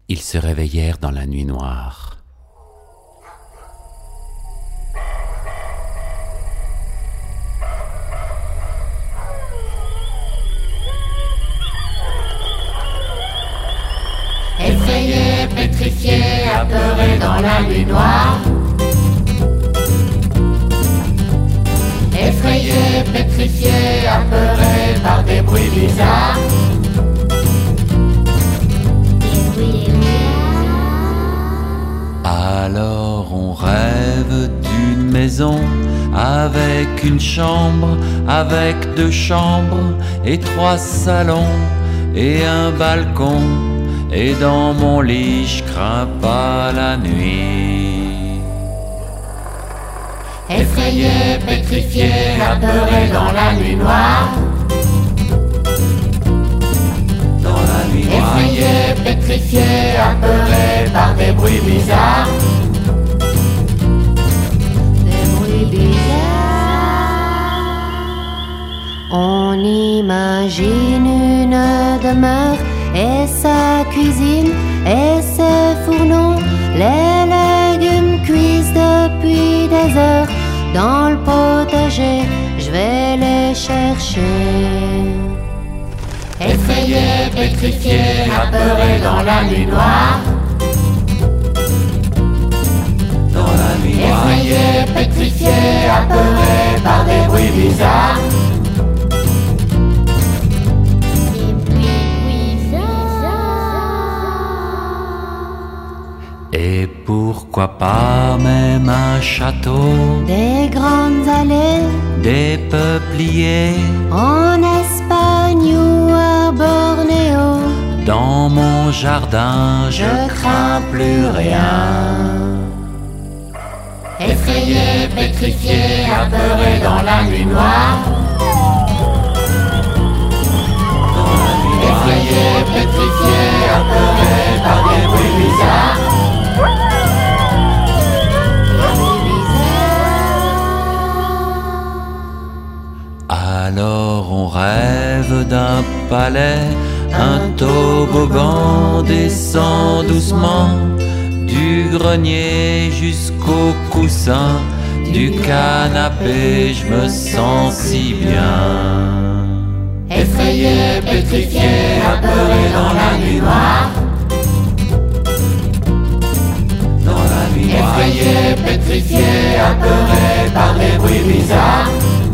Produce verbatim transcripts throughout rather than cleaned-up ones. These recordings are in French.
Ils se réveillèrent dans la nuit noire. Effrayés, pétrifiés, apeurés dans la nuit noire. Effrayés, pétrifiés, apeurés par des bruits bizarres. Alors on rêve d'une maison avec une chambre, avec deux chambres et trois salons et un balcon. Et dans mon lit, je crains pas la nuit. Effrayés, pétrifiés, apeurés dans la nuit noire. Dans la nuit noire. Effrayés, pétrifiés, apeurés par des bruits bizarres. Des bruits bizarres. On imagine une demeure et sa cuisine et ses fourneaux. Les légumes cuisent depuis des heures dans le potager. Je vais les chercher. Effrayés, pétrifiés, apeurés dans la nuit noire. Dans la nuit noire. Effrayés, pétrifiés, apeurés par des bruits bizarres. Et pourquoi pas même un château, Des grandes allées des peupliers, en Espagne ou à Bornéo. dans mon jardin je crains plus rien. Effrayés, pétrifiés, apeurés dans la nuit noire. Dans la nuit noire. Effrayés, pétrifiés, apeurés par des bruits bizarres. Alors on rêve d'un palais, un toboggan descend doucement du grenier jusqu'au coussin du canapé, je me sens si bien. Effrayés, pétrifiés, apeurés dans la nuit noire. Dans la nuit noire. Effrayés, pétrifiés, apeurés par des bruits bizarres.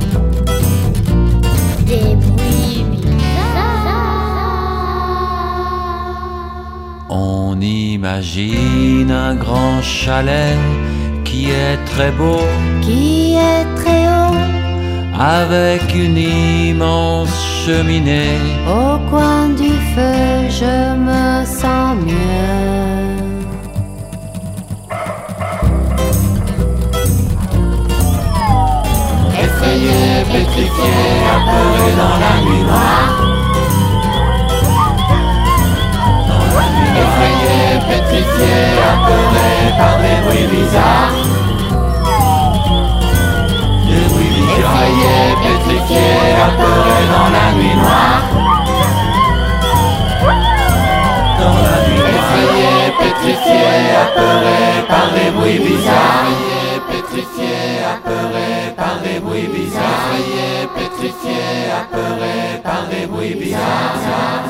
Des bruits bizarres. On imagine un grand chalet qui est très beau, Qui est très haut avec une immense cheminée. au coin du feu, je me sens mieux. Effrayés, pétrifiés, apeurés dans la nuit noire. Effrayés, pétrifiés, apeurés par des bruits bizarres. Des bruits bizarres. Effrayés, pétrifiés, apeurés dans la nuit noire. Dans la nuit noire. Effrayés, pétrifiés, apeurés par des bruits bizarres. Effrayés, pétrifiés, apeurés par des bruits bizarres. Effrayés, pétrifiés, apeurés par des bruits bizarres.